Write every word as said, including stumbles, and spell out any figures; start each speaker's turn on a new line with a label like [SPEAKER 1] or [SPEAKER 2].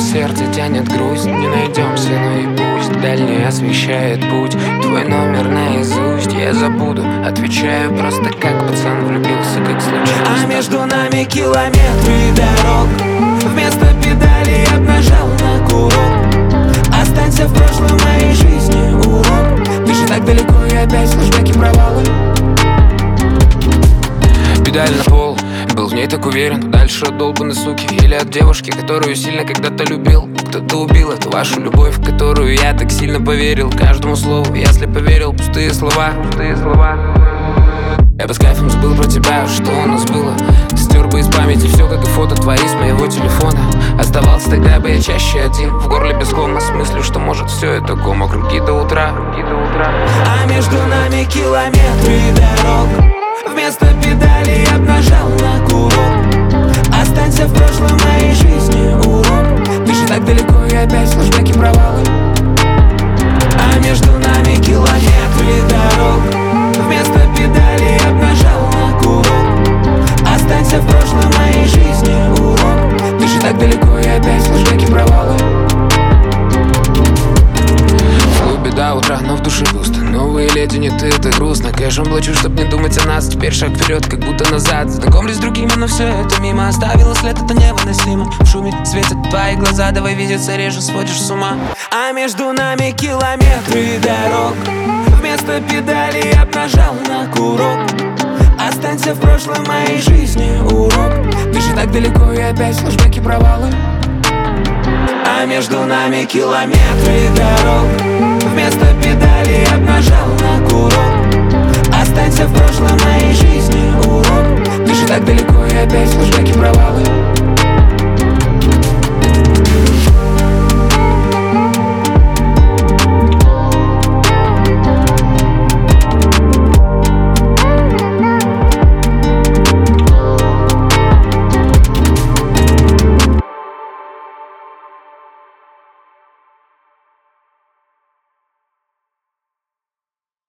[SPEAKER 1] сердце тянет грусть. Не найдемся, но и пусть дальний освещает путь. Твой номер наизусть я забуду, отвечаю просто как пацан влюбился, как случилось.
[SPEAKER 2] А между нами километры дорог, вместо педали я б нажал на курок. Останься в прошлом моей жизни урок. Ты же так далеко и опять флешбеки, провалы.
[SPEAKER 1] Педаль на пол, был в ней так уверен. Дальше от долбанной суки или от девушки, которую сильно когда-то любил. Кто-то убил эту вашу любовь, в которую я так сильно поверил. Каждому слову, если поверил, пустые слова, пустые слова. Я бы с кайфом забыл про тебя, что у нас было. Стер бы из памяти все, как и фото твои с моего телефона. Оставался тогда бы я чаще один, в горле без кома, с мыслью, что может все это кома. Круги до утра, круги до утра.
[SPEAKER 2] А между нами километры дорог, вместо педали я б нажал на курок. Останься в прошлом моей жизни урок. Ты же так далеко и опять флешбеки, провалы. А между нами километры дорог, вместо педали я б нажал на курок. Останься в прошлом моей жизни урок. Ты же так далеко и опять флешбеки, провалы.
[SPEAKER 1] До утра, но в душе пусто. Новые леди, не ты, это грустно. Кэшем плачу, чтоб не думать о нас. Теперь шаг вперед, как будто назад. Знакомлюсь с другими, но все это мимо. Оставила след, это невыносимо. В шуме светят твои глаза, давай видеться реже, сводишь с ума.
[SPEAKER 2] А между нами километры дорог, вместо педали я б нажал на курок. Останься в прошлом моей жизни урок. Ты же так далеко и опять флешбеки, провалы. А между нами километры дорог, вместо педали я б нажал на курок. Останься в прошлом моей жизни урок. Ты же так далеко и опять флешбеки, провалы.